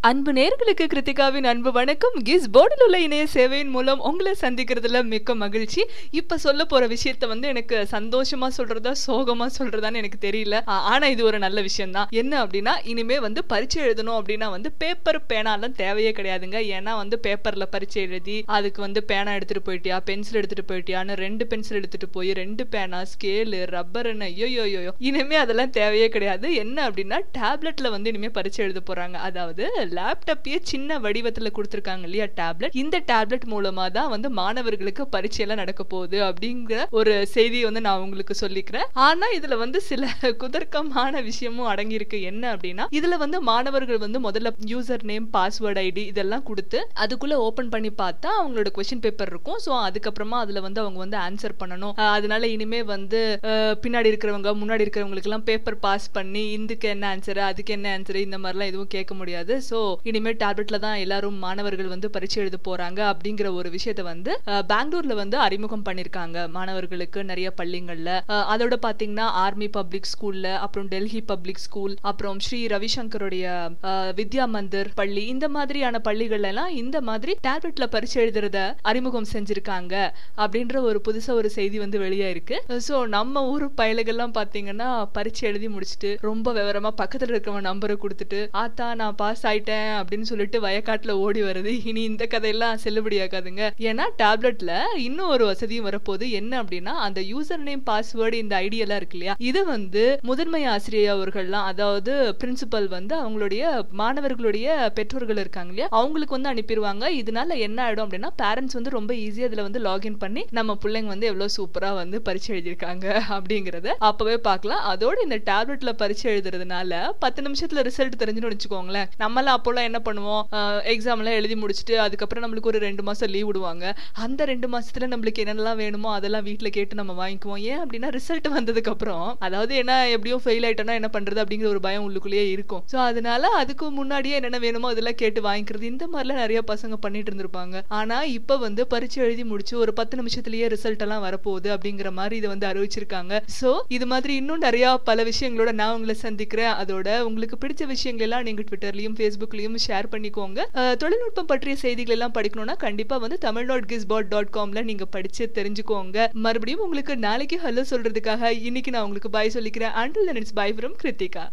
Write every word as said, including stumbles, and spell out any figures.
அன்பு நேர்களுக்கு கிருத்திகாவின் அன்பு வணக்கம். கிஸ் போர்டில் உள்ள இணைய சேவையின் மூலம் உங்களை சந்திக்கிறதுல மிக்க மகிழ்ச்சி. இப்ப சொல்ல போற விஷயத்த வந்து எனக்கு சந்தோஷமா சொல்றதா சோகமா சொல்றதான்னு எனக்கு தெரியல. ஆனா இது ஒரு நல்ல விஷயம் தான். என்ன அப்படின்னா, இனிமே வந்து பரீட்சை எழுதணும் அப்படின்னா வந்து பேப்பர் பேனாலாம் தேவையே கிடையாதுங்க. ஏன்னா வந்து பேப்பர்ல பரீட்சை எழுதி அதுக்கு வந்து பேனா எடுத்துட்டு போயிட்டியா, பென்சில் எடுத்துட்டு போயிட்டியான்னு ரெண்டு பென்சில் எடுத்துட்டு போய் ரெண்டு பேனா, ஸ்கேலு, ரப்பர்னு ஐயோயோயோ இனிமே அதெல்லாம் தேவையே கிடையாது. என்ன அப்படின்னா, டேப்லெட்ல வந்து இனிமே பரீட்சை எழுத போறாங்க. அதாவது லேப்டாப்பையே சின்ன வடிவத்துல கொடுத்துருக்காங்க இல்லையா டேப்லெட். இந்த டேப்லெட் மூலமா தான் வந்து மாணவர்களுக்கு பரீட்சையெல்லாம் நடக்க போகுது அப்படிங்கிற ஒரு செய்தியை வந்து நான் உங்களுக்கு சொல்லிக்கிறேன். ஆனா இதுல வந்து சில குதர்க்கமான விஷயமும் அடங்கியிருக்கு. என்ன அப்படின்னா, இதுல வந்து மாணவர்கள் வந்து முதல்ல யூசர் நேம், பாஸ்வேர்ட், ஐடி இதெல்லாம் கொடுத்து அதுக்குள்ள ஓபன் பண்ணி பார்த்தா அவங்களோட கொஸ்டின் பேப்பர் இருக்கும். ஸோ அதுக்கப்புறமா அதுல வந்து அவங்க வந்து ஆன்சர் பண்ணணும். அதனால இனிமே வந்து பின்னாடி இருக்கிறவங்க முன்னாடி இருக்கிறவங்களுக்கு எல்லாம் பேப்பர் பாஸ் பண்ணி இதுக்கு என்ன ஆன்சர், அதுக்கு என்ன ஆன்சர், இந்த மாதிரிலாம் எதுவும் கேட்க முடியாது. ஸோ இனிமே டேப்லெட்ல தான் எல்லாரும் மாணவர்கள் வந்து பரீட்சை எழுத போறாங்க அப்படிங்கிற ஒரு விஷயத்த வந்து பெங்களூர்ல வந்து அறிமுகம் பண்ணிருக்காங்க மாணவர்களுக்கு நிறைய பள்ளிகள்ல. அதோட பாத்தீங்கன்னா ஆர்மி பப்ளிக் ஸ்கூல்ல, அப்புறம் டெல்லி பப்ளிக் ஸ்கூல், அப்புறம் ஸ்ரீ ரவிசங்கருடைய வித்யா மந்திர் பள்ளி, இந்த மாதிரியான பள்ளிகள் எல்லாம் இந்த மாதிரி டேப்லெட்ல பரீட்சை எழுதுறத அறிமுகம் செஞ்சிருக்காங்க அப்படின்ற ஒரு புதுசா ஒரு செய்தி வந்து வெளியா இருக்கு. சோ நம்ம ஊர் பயலுகள்லாம் பாத்தீங்கன்னா பரீட்சை எழுதி முடிச்சுட்டு ரொம்ப விவரமா பக்கத்துல இருக்கிறவன் நம்பரை கொடுத்துட்டு ஆத்தா நான் பாஸ் ஆயிட்டேன் அப்படின்னு சொல்லிட்டு வயக்காட்டுல ஓடி வருது. இனி இந்த கதையெல்லாம் செல்லுபடியாகாதுங்க. ஏன்னா டேப்லெட்ல இன்னும் ஒரு வசதியும் வரப்போகுது. என்ன அப்படின்னா, அந்த யூசர் நேம், பாஸ்வேர்டு, இந்த ஐடி எல்லாம் இருக்கு இல்லையா, இது வந்து முதன்மை ஆசிரியர் அவர்கள்லாம், அதாவது பிரின்சிபல் வந்து அவங்களுடைய மாணவர்களுடைய பெற்றோர்கள் இருக்காங்க இல்லையா, அவங்களுக்கு வந்து அனுப்பிடுவாங்க. இதனால என்ன ஆயிடும் அப்படின்னா, பேரண்ட்ஸ் வந்து ரொம்ப ஈஸியா இதுல வந்து லாகின் பண்ணி நம்ம பிள்ளைங்க வந்து எவ்வளவு சூப்பரா வந்து பரீட்சை எழுதியிருக்காங்க அப்படிங்கறத அப்பவே பார்க்கலாம். அதோட இந்த டேப்லெட்ல பரீட்சை எழுதுறதுனால பத்து நிமிஷத்துல ரிசல்ட் தெரிஞ்சுன்னு வச்சுக்கோங்களேன். நம்மளாம் அப்போல்லாம் என்ன பண்ணுவோம், எக்ஸாம் எல்லாம் எழுதி முடிச்சுட்டு அதுக்கப்புறம் நம்மளுக்கு ஒரு ரெண்டு மாசம் லீவ் விடுவாங்க. அந்த ரெண்டு மாசத்துல நம்மளுக்கு என்னெல்லாம் வேணுமோ அதெல்லாம் வீட்டுல கேட்டு நம்ம வாங்கிக்குவோம். ஏன் அப்படின்னா, ரிசல்ட் வந்ததுக்கு அப்புறம் அதாவது என்ன எப்படியோ ஃபெயில் ஆயிட்டோம்னா என்ன பண்றது அப்படிங்கிற ஒரு பயம் உள்ளுக்குள்ளேயே இருக்கும். சோ அதனால அதுக்கு முன்னாடியே என்னென்ன வேணுமோ அதெல்லாம் கேட்டு வாங்கிக்கிறது, இந்த மாதிரிலாம் நிறைய பசங்க பண்ணிட்டு இருந்திருப்பாங்க. ஆனா இப்ப வந்து பரீட்சை எழுதி முடிச்சு ஒரு பத்து நிமிஷத்துலயே ரிசல்ட் எல்லாம் வரப்போகுது அப்படிங்கிற மாதிரி இதை வந்து அறிவிச்சிருக்காங்க. சோ இது மாதிரி இன்னும் நிறைய பல விஷயங்களோட நான் உங்களை சந்திக்கிறேன். அதோட உங்களுக்கு பிடிச்ச விஷயங்கள் எல்லாம் நீங்க ட்விட்டர்லயும் ஃபேஸ்புக்லயும் ஷேர் பண்ணிக்கோங்க. தொழில்நுட்பம் பற்றிய செய்திகள் எல்லாம் படிக்கணும்னா கண்டிப்பா வந்து தமிழ் டாட் கிஸ்பாட் டாட் காம்ல நீங்க படிச்சு தெரிஞ்சுக்கோங்க. மறுபடியும் உங்களுக்கு நாளைக்கு ஹலோ சொல்றதுக்காக இன்னைக்கு நான் உங்களுக்கு பாய் சொல்லிக்கிறேன். Until then it's bye from Kiruthika.